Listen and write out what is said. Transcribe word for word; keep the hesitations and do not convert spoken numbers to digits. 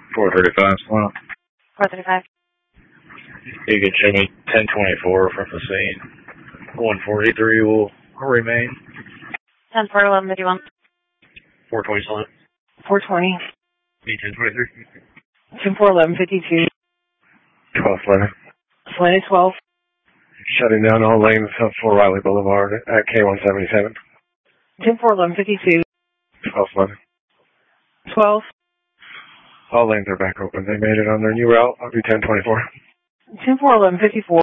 four thirty-five, Slot. four thirty-five. You can show me ten twenty-four from the scene. one forty-three will remain. ten four eleven fifty-one. four twenty, Slot. four twenty. B ten twenty-three. ten four eleven fifty-two. twelve eleven. Slanted twelve. Shutting down all lanes up for Riley Boulevard at K one seventy-seven. ten four eleven fifty-two. twelve eleven. twelve. All lanes are back open. They made it on their new route. I'll be ten twenty-four. ten four eleven fifty-four.